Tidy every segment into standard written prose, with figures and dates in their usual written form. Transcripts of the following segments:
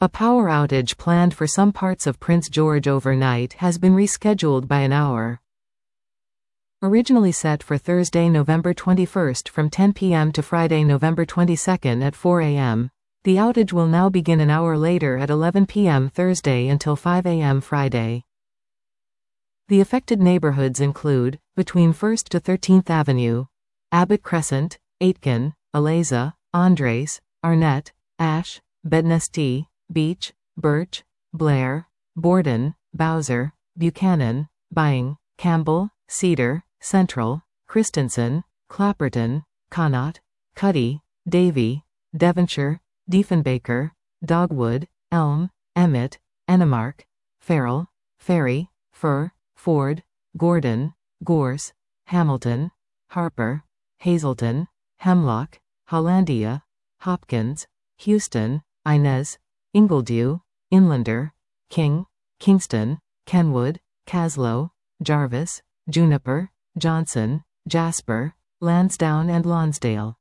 A power outage planned for some parts of Prince George overnight has been rescheduled by an hour. Originally set for Thursday, November 21st from 10 p.m. to Friday, November 22nd at 4 a.m., the outage will now begin an hour later at 11 p.m. Thursday until 5 a.m. Friday. The affected neighborhoods include, between 1st to 13th Avenue, Abbott Crescent, Aitken, Aleza, Andres, Arnett, Ash, Bednesti, Beach, Birch, Blair, Borden, Bowser, Buchanan, Byng, Campbell, Cedar, Central, Christensen, Clapperton, Connaught, Cuddy, Davie, Devonshire, Diefenbaker, Dogwood, Elm, Emmett, Ennemark, Farrell, Ferry, Fir, Ford, Gordon, Gorse, Hamilton, Harper, Hazleton, Hemlock, Hollandia, Hopkins, Houston, Inez, Ingledew, Inlander, King, Kingston, Kenwood, Caslow, Jarvis, Juniper, Johnson, Jasper, Lansdowne and Lonsdale.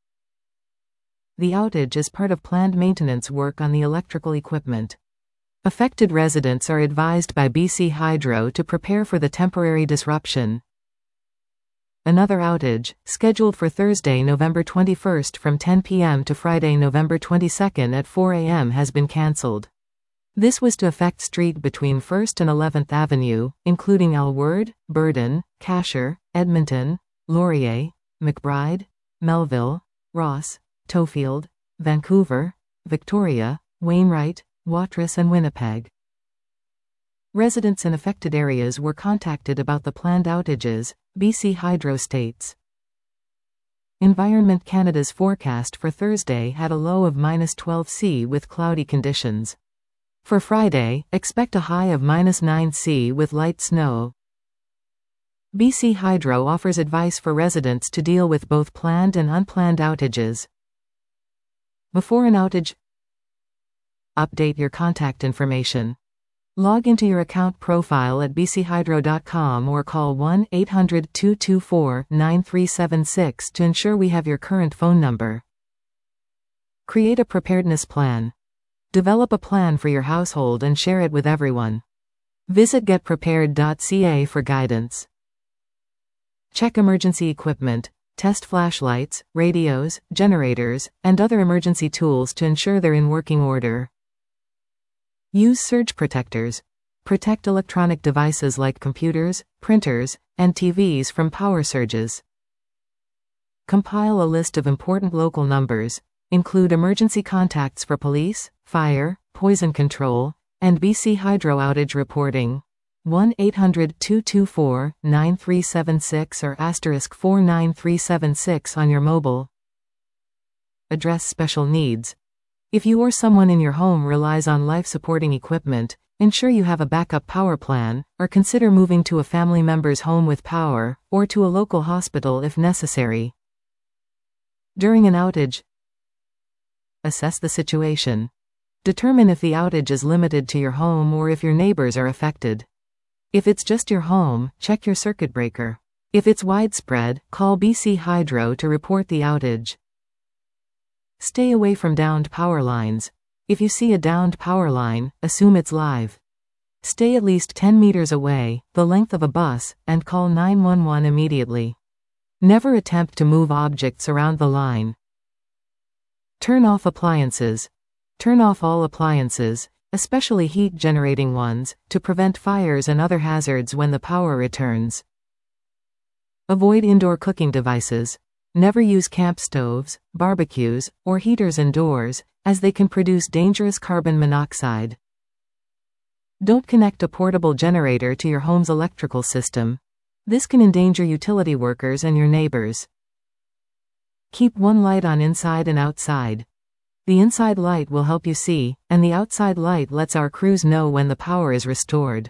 The outage is part of planned maintenance work on the electrical equipment. Affected residents are advised by BC Hydro to prepare for the temporary disruption. Another outage, scheduled for Thursday, November 21st from 10 p.m. to Friday, November 22nd at 4 a.m. has been cancelled. This was to affect street between 1st and 11th Avenue, including Alward, Burden, Casher, Edmonton, Laurier, McBride, Melville, Ross, Tofield, Vancouver, Victoria, Wainwright, Watrous and Winnipeg. Residents in affected areas were contacted about the planned outages, BC Hydro states. Environment Canada's forecast for Thursday had a low of -12°C with cloudy conditions. For Friday, expect a high of -9°C with light snow. BC Hydro offers advice for residents to deal with both planned and unplanned outages. Before an outage, update your contact information. Log into your account profile at bchydro.com or call 1-800-224-9376 to ensure we have your current phone number. Create a preparedness plan. Develop a plan for your household and share it with everyone. Visit getprepared.ca for guidance. Check emergency equipment, test flashlights, radios, generators, and other emergency tools to ensure they're in working order. Use surge protectors. Protect electronic devices like computers, printers, and TVs from power surges. Compile a list of important local numbers. Include emergency contacts for police, fire, poison control, and BC Hydro outage reporting. 1-800-224-9376 or *49376 on your mobile. Address special needs. If you or someone in your home relies on life-supporting equipment, ensure you have a backup power plan, or consider moving to a family member's home with power, or to a local hospital if necessary. During an outage, assess the situation. Determine if the outage is limited to your home or if your neighbors are affected. If it's just your home, check your circuit breaker. If it's widespread, call BC Hydro to report the outage. Stay away from downed power lines. If you see a downed power line, assume it's live. Stay at least 10 meters away, the length of a bus, and call 911 immediately. Never attempt to move objects around the line. Turn off appliances. Turn off all appliances, especially heat-generating ones, to prevent fires and other hazards when the power returns. Avoid indoor cooking devices. Never use camp stoves, barbecues, or heaters indoors, as they can produce dangerous carbon monoxide. Don't connect a portable generator to your home's electrical system. This can endanger utility workers and your neighbors. Keep one light on inside and outside. The inside light will help you see, and the outside light lets our crews know when the power is restored.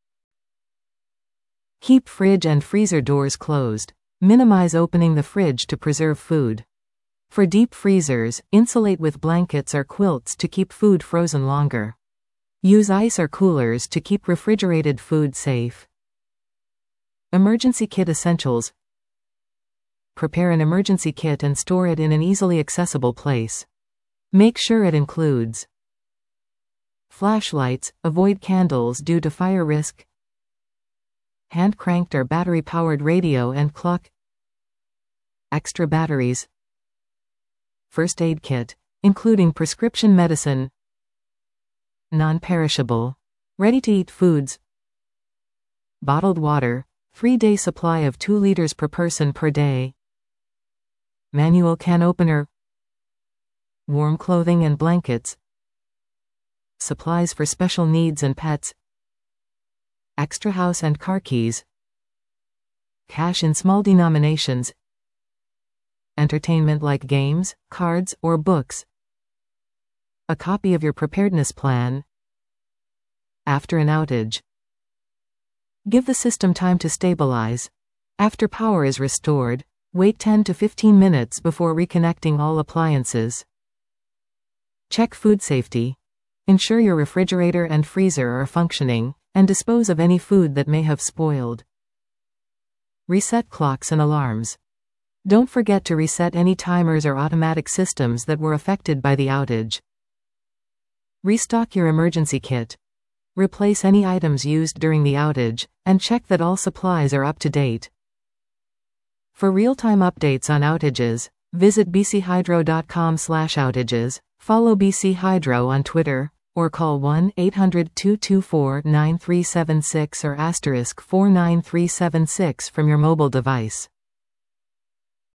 Keep fridge and freezer doors closed. Minimize opening the fridge to preserve food. For deep freezers, insulate with blankets or quilts to keep food frozen longer. Use ice or coolers to keep refrigerated food safe. Emergency kit essentials. Prepare an emergency kit and store it in an easily accessible place. Make sure it includes Flashlights, avoid candles due to fire risk. Hand-cranked or battery-powered radio and clock. Extra batteries. First aid kit, including prescription medicine. Non-perishable, ready-to-eat foods. Bottled water, 3-day supply of 2 liters per person per day. Manual can opener. Warm clothing and blankets. Supplies for special needs and pets. Extra house and car keys. Cash in small denominations. Entertainment like games, cards, or books. A copy of your preparedness plan. After an outage. Give the system time to stabilize. After power is restored, wait 10 to 15 minutes before reconnecting all appliances. Check food safety. Ensure your refrigerator and freezer are functioning, and dispose of any food that may have spoiled. Reset clocks and alarms. Don't forget to reset any timers or automatic systems that were affected by the outage. Restock your emergency kit. Replace any items used during the outage, and check that all supplies are up to date. For real-time updates on outages, visit bchydro.com/outages, follow BC Hydro on Twitter, or call 1-800-224-9376 or *49376 from your mobile device.